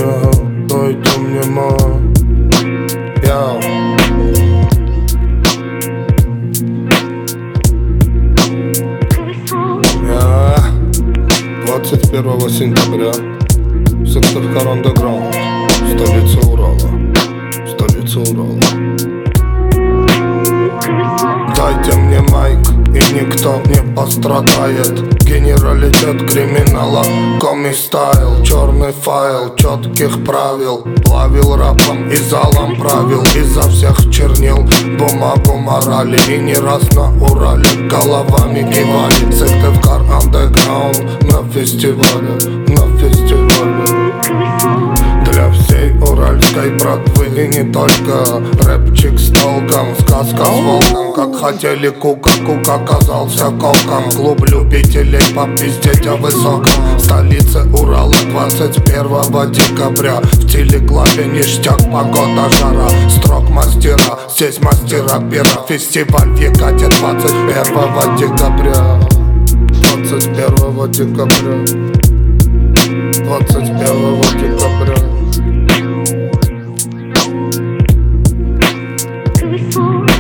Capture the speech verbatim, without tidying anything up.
мне, дайте мне мой. Яу. Я двадцать первого сентября, сектор Карандаграунд, столица Урала, столица Урала. Дайте мне майк, и никто не пострадает. Генералитет криминала, коми-стайл, черный файл четких правил. Плавил рапом и залом правил, изо всех чернил бумагу морали. И не раз на Урале головами кивали. Сыктывкар андеграунд на фестивале, на фестивале. Для всей уральской братвы и не только. Рэпчик с толком, сказка с волком. Как хотели кука, кука оказался коком. Клуб любителей попиздеть о высоком. Столица Урала двадцать первого декабря. В телеклабе ништяк, погода, жара. Строк мастера, здесь мастера пера. Фестиваль в Екате двадцать первого декабря. двадцать первого декабря. двадцать первого декабря.